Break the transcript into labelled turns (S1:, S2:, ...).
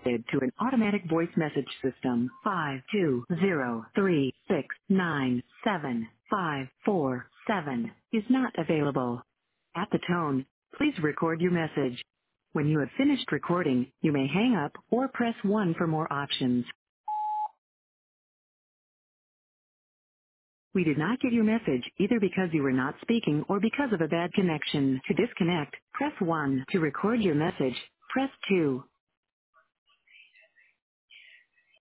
S1: to an automatic voice message system. 52036975547 is not available. At the tone, please record your message. When you have finished recording, you may hang up or press 1 for more options. We did not get your message either because you were not speaking or because of a bad connection. To disconnect, press 1. To record your message, press 2.